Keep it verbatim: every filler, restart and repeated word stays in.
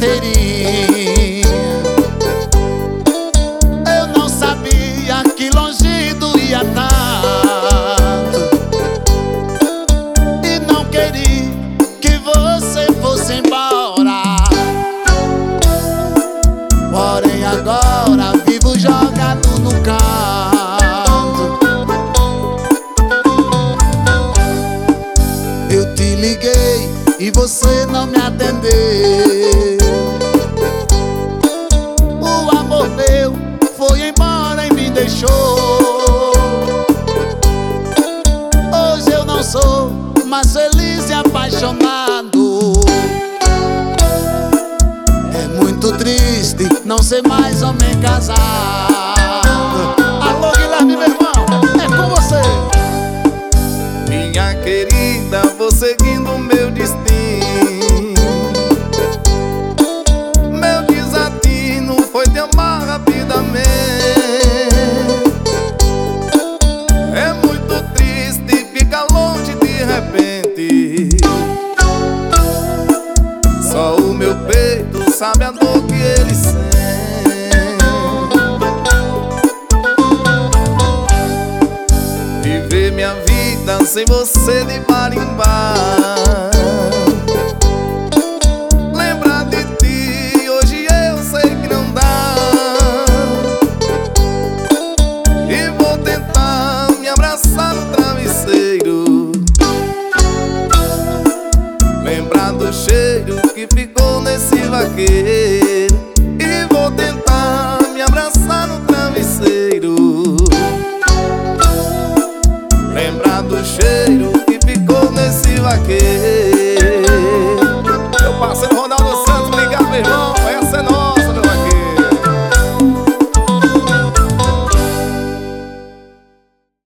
queria. Eu não sabia que longe doía tanto, e não queria que você fosse embora. Porém agora vivo jogado no canto. Eu te liguei e você não me atendeu. O amor meu foi embora e me deixou. Hoje eu não sou mais feliz e apaixonado. É muito triste não ser mais homem casado. Alô, Guilherme, meu irmão, é com você. Minha querida, vou seguindo o meu destino. Meu desatino foi te amar rapidamente. É muito triste ficar longe de repente. Só o meu peito sabe a dor que ele sente. Viver minha vida sem você de marimbar. Lembrar de ti hoje eu sei que não dá. E vou tentar me abraçar no travesseiro. Lembrar do cheiro que ficou nesse vaqueiro. E vou tentar me abraçar no travesseiro. Lembrar do cheiro que ficou nesse vaqueiro.